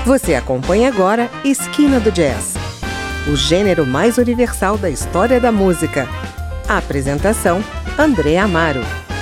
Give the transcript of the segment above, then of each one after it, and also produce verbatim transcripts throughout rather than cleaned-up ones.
Você acompanha agora Esquina do Jazz, o gênero mais universal da história da música. A apresentação, André Amaro.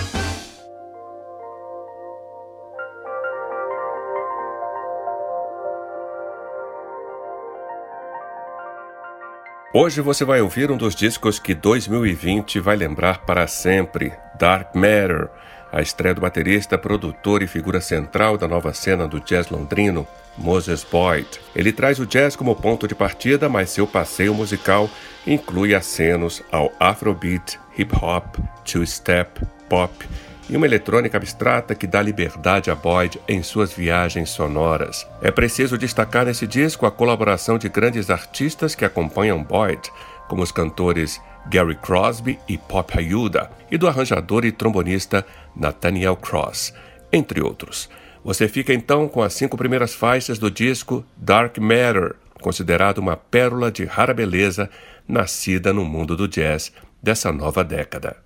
Hoje você vai ouvir um dos discos que dois mil e vinte vai lembrar para sempre, Dark Matter, a estreia do baterista, produtor e figura central da nova cena do jazz londrino, Moses Boyd. Ele traz o jazz como ponto de partida, mas seu passeio musical inclui acenos ao afrobeat, hip-hop, two-step, pop e uma eletrônica abstrata que dá liberdade a Boyd em suas viagens sonoras. É preciso destacar nesse disco a colaboração de grandes artistas que acompanham Boyd, como os cantores Gary Crosby e Pop Ayuda, e do arranjador e trombonista Nathaniel Cross, entre outros. Você fica então com as cinco primeiras faixas do disco Dark Matter, considerado uma pérola de rara beleza nascida no mundo do jazz dessa nova década.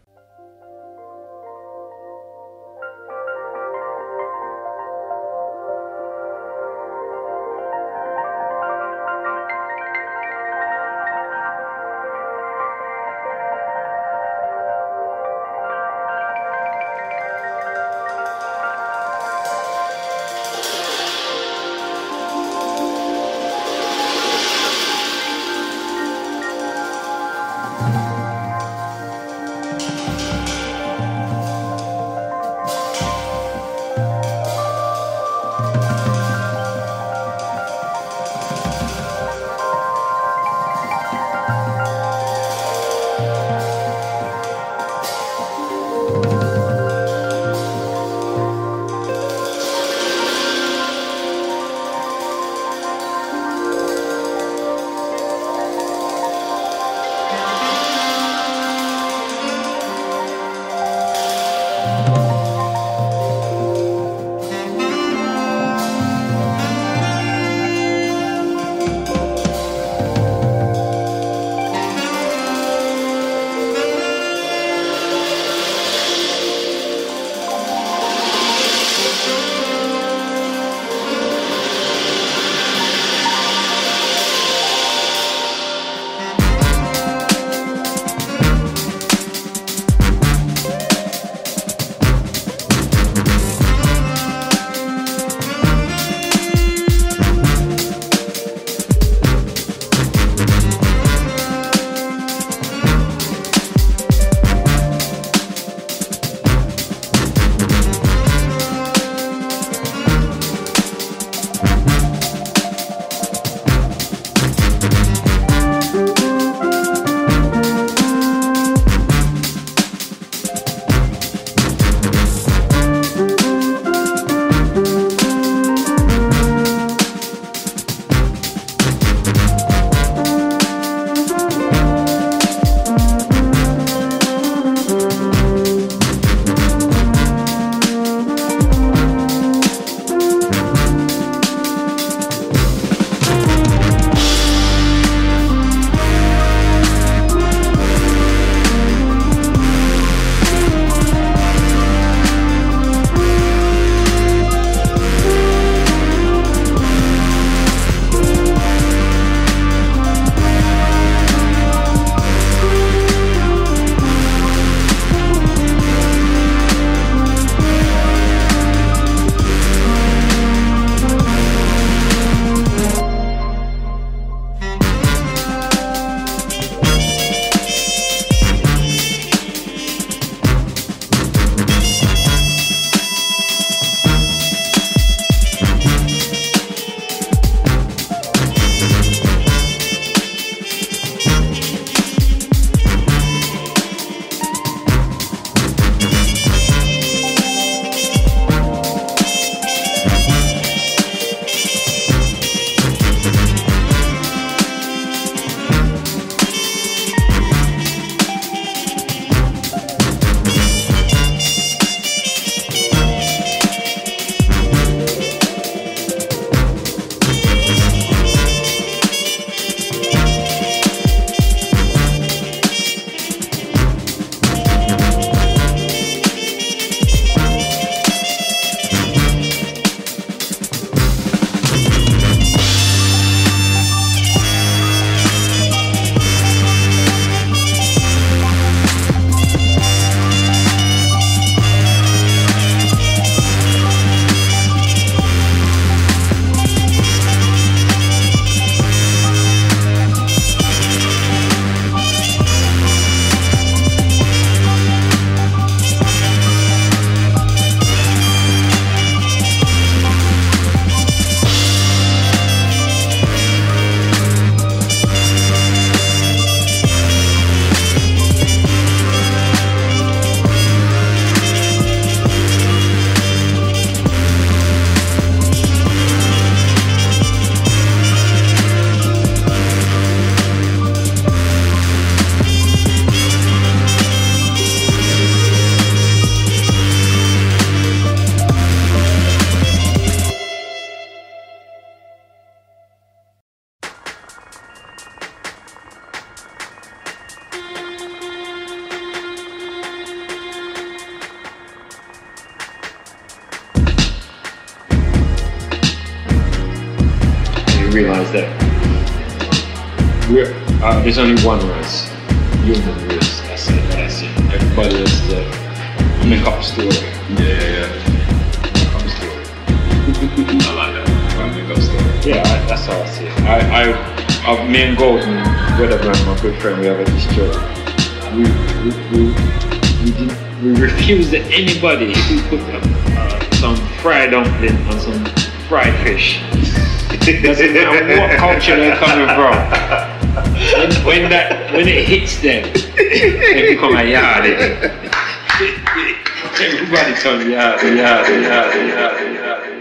realize that we're, uh, there's only one race, human race. That's it. That's it. Everybody else is a make up a story. Yeah, yeah, yeah. Make up a story. I like that. Make up a story. Yeah, I, that's how I see it. I, I, I me and Golden, Weatherman, my good friend, we have a history. We, we, we, we, didn't, we refused that anybody if we put uh, some fried dumpling on some fried fish. Doesn't matter what culture they're coming from. When, when that when it hits them, they become a yardie. Everybody comes yardie, yardie, yardie, yardie, yardie.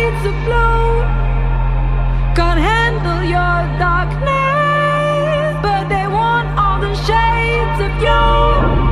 shades of blue. Can't handle your darkness, but they want all the shades of you.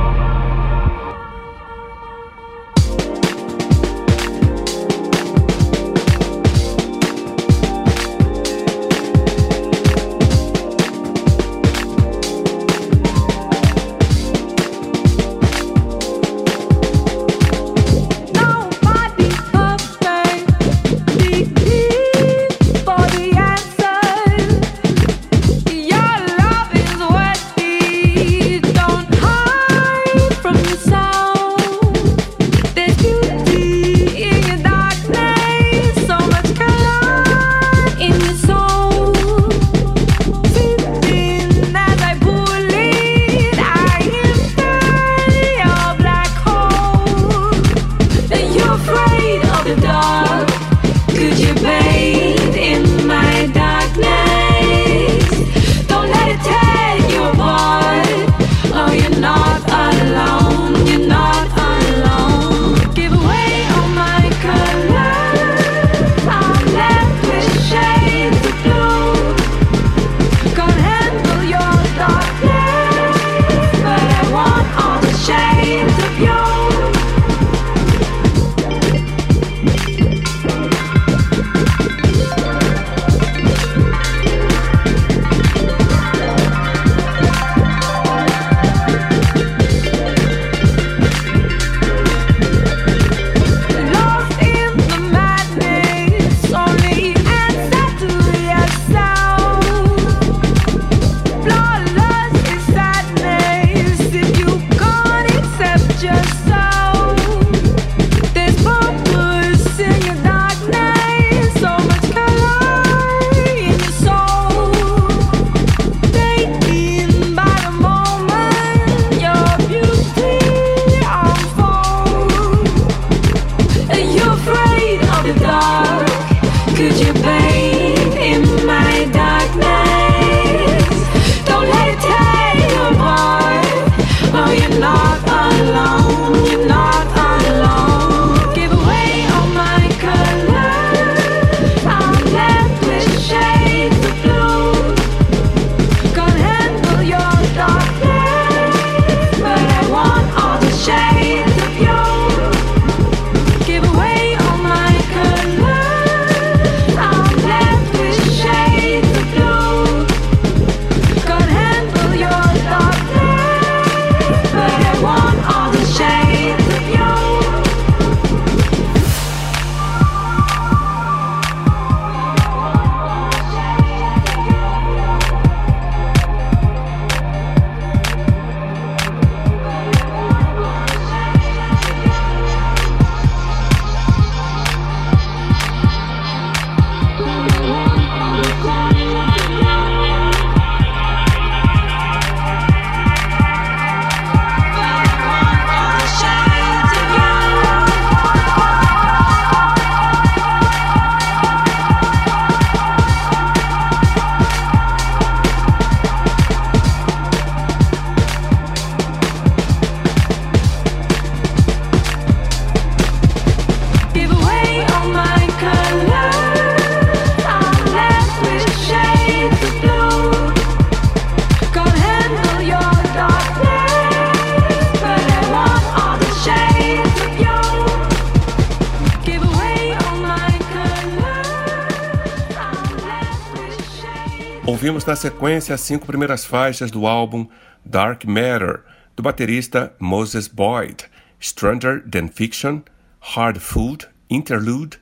Ouvimos na sequência as cinco primeiras faixas do álbum Dark Matter, do baterista Moses Boyd, Stranger Than Fiction, Hard Food, Interlude,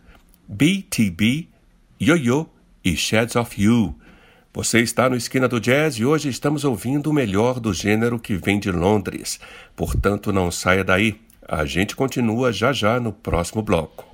B T B, Yo-Yo e Shades of You. Você está no Esquina do Jazz e hoje estamos ouvindo o melhor do gênero que vem de Londres. Portanto, não saia daí. A gente continua já já no próximo bloco.